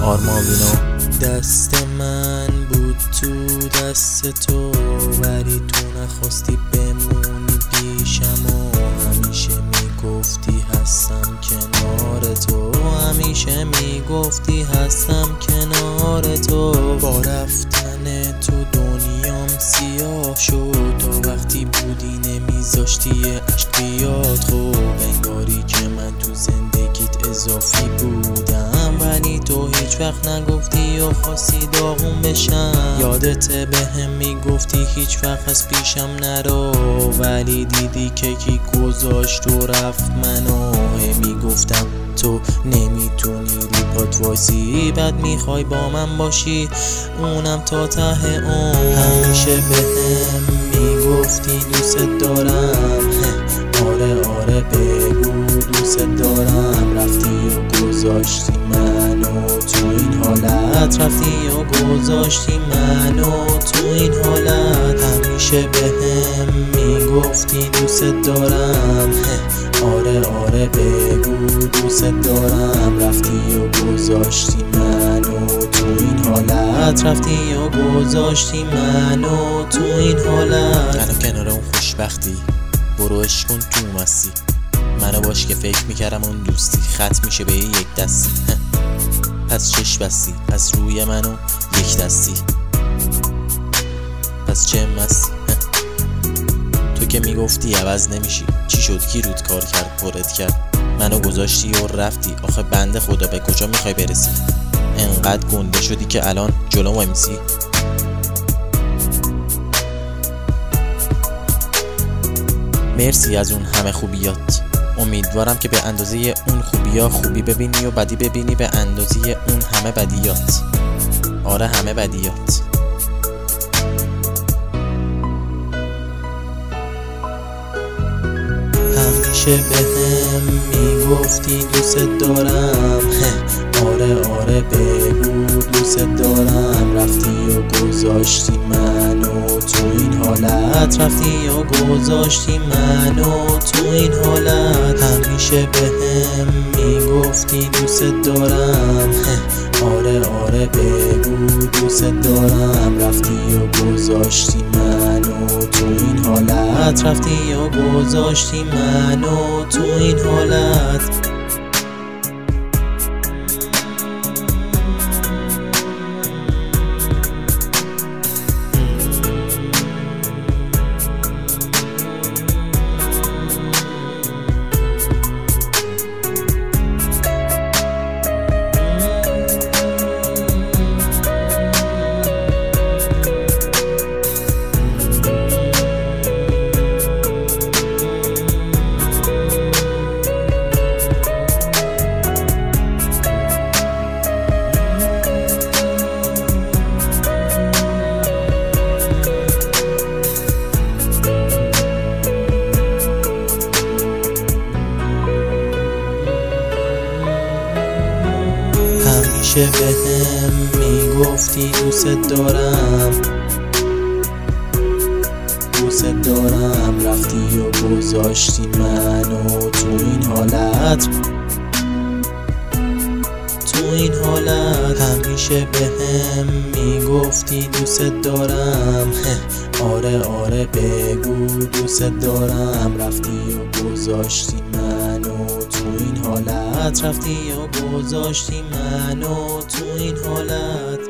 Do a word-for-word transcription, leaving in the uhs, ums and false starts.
آرماوینو. دست من بود تو دست تو، ولی تو نخواستی بمونی پیشم و همیشه میگفتی هستم کنار تو، همیشه میگفتی هستم کنار تو. با رفتن تو دنیام سیاه شد، تا وقتی بودی نمیذاشتی عشق بیاد. خب انگاری که من تو زندگیت اضافی بودم، ولی تو هیچ وقت نگفتی و خواستی داغون بشم. یادته به هم میگفتی هیچ وقت از پیشم نرو، ولی دیدی که کی گذاشت و رفت منو. هی میگفتم تو نمیتونی رو پات وایسی، بعد میخوای با من باشی اونم تا ته اون. همیشه به هم میگفتی دوست دارم، آره آره بگو دوست دارم. رفتی و گذاشتی منو تو این حالت، رفتی و گذاشتی منو تو این حالت. همیشه به هم میگفتی دوست دارم، آره آره بگو دوست دارم. رفتی و گذاشتی منو تو این حالت، رفتی و گذاشتی منو تو این حالت. الان کنار اون خوشبختی، برو عشق کن تو مستی. منو باش که فکر میکردم اون دوستی ختم میشه به یک دستی. پس چش بستی از روی منو یک دستی، پس چه مستی. تو که میگفتی عوض نمیشی، چی شد کی رود کار کرد پرت کرد؟ منو گذاشتی و رفتی، آخه بنده خدا به کجا میخوای برسی؟ انقدر گنده شدی که الان جلو وای میسی. مرسی از اون همه خوبیات، امیدوارم که به اندازه اون خوبیا خوبی ببینی و بدی ببینی به اندازه اون همه بدیات. آره همه بدیات. همیشه به هم میگفتی دوست دارم، آره آره بگو دوست دارم. رفتی و گذاشتی منو تو این حالت، رفتی و گذاشتی منو تو این حالت. همیشه به هم میگفتی دوست دارم، آره آره بگو دوست دارم. رفتی و گذاشتی منو تو این حالت، رفتی و گذاشتی منو تو این حالت. همیشه به هم میگفتی دوست دارم، دوست دارم. رفتی و گذاشتی منو تو این حالت، تو این حالت. همیشه به هم میگفتی دوست دارم، آره آره بگو دوست دارم. رفتی و گذاشتی منو تو این حالت، رفتی و گذاشتی منو تو این حالت.